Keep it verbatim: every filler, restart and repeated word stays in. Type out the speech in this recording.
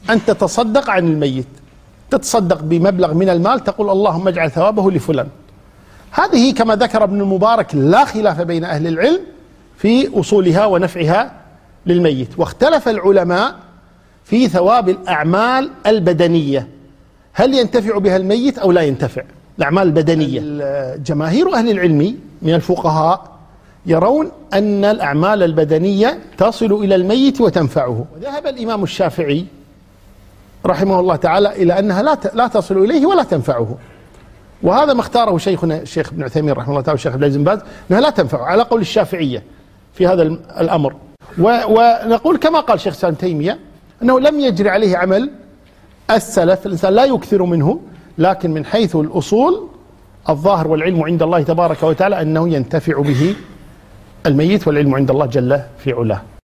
أن تتصدق عن الميت، تتصدق بمبلغ من المال تقول اللهم اجعل ثوابه لفلان. هذه كما ذكر ابن المبارك لا خلاف بين أهل العلم في أصولها ونفعها للميت. واختلف العلماء في ثواب الأعمال البدنية، هل ينتفع بها الميت أو لا ينتفع؟ الأعمال البدنية، جماهير أهل العلم من الفقهاء يرون أن الأعمال البدنية تصل إلى الميت وتنفعه. وذهب الإمام الشافعي رحمه الله تعالى إلى أنها لا لا تصل إليه ولا تنفعه، وهذا ما اختاره شيخنا الشيخ ابن عثيمين رحمه الله تعالى والشيخ عبد العزيز بن باز، أنها لا تنفع على قول الشافعية في هذا الأمر. ونقول كما قال شيخ الإسلام تيمية أنه لم يجري عليه عمل السلف، الإنسان لا يكثر منه، لكن من حيث الأصول الظاهر والعلم عند الله تبارك وتعالى أنه ينتفع به الميت، والعلم عند الله جل في علاه.